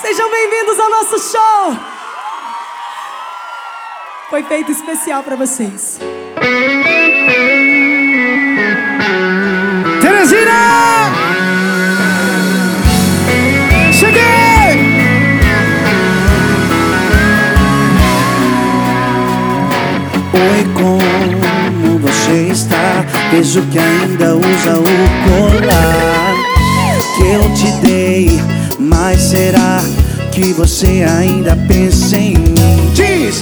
Sejam bem-vindos ao nosso show. Foi feito especial pra vocês. Teresina! Cheguei! Oi, como você está? Vejo que ainda usa o colar que eu te dei, mas será que você ainda pensa em mim? Diz!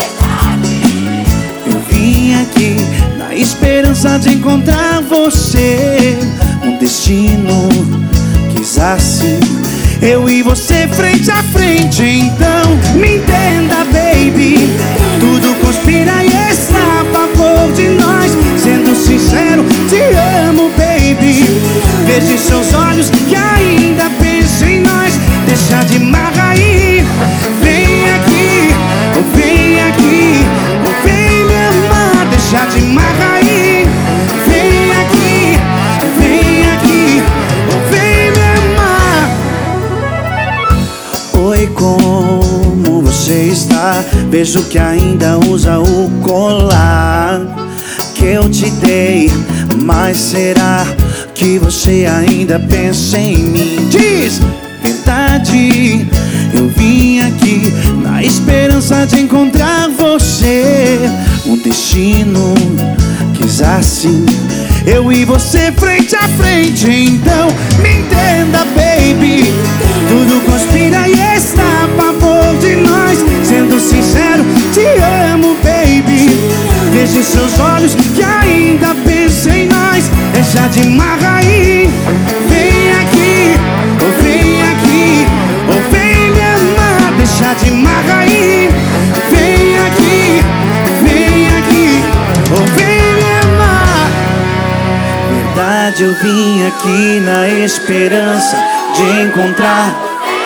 Eu vim aqui na esperança de encontrar você, um destino quis assim, eu e você frente a frente. Então me entenda, baby, tudo conspira e está a favor de nós. Sendo sincero, te amo, baby. Vejo em seus olhos que ainda penso em nós. Deixa de marra aí, vem aqui, vem aqui, vem me amar. Deixa de marra aí, vem aqui, vem aqui, vem me amar. Oi, como você está? Vejo que ainda usa o colar que eu te dei, mas será que você ainda pensa em mim? Diz! Verdade, eu vim aqui na esperança de encontrar você, um destino quis assim, eu e você frente a frente. Então me entenda, baby, tudo conspira e está a favor de nós. Sendo sincero, te amo, baby. Vejo em seus olhos que ainda penso em nós. Deixa de marra aí, vem aqui, vem aqui, vem me amar. Deixa de marra aí, vem aqui, vem aqui, vem me amar. Verdade, eu vim aqui na esperança de encontrar,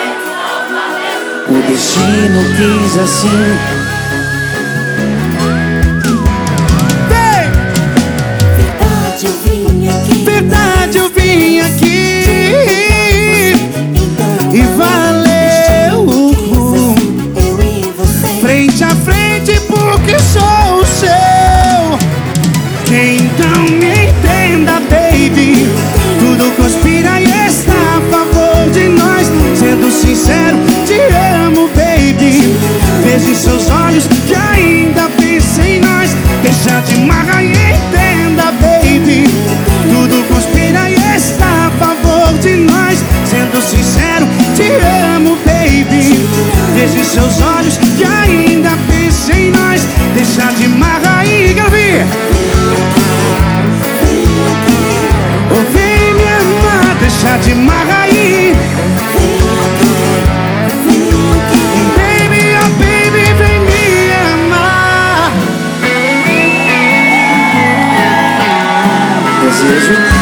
o destino quis assim. Verdade, eu vim aqui e valeu, frente a frente porque sou o seu. Então me entenda, baby, tudo conspira e está a favor de nós. Sendo sincero, te amo, baby. Vejo em seus olhos que ainda pensa em nós. Deixa de marra e entenda, baby, tudo conspira e está a favor de nós. Sendo sincero, te amo, baby. Vejo em seus olhos que ainda pensa em nós. Deixa de marra aí, quero ver. Vem me amar, deixa de marra aí. Baby, oh baby, vem me amar. Desejo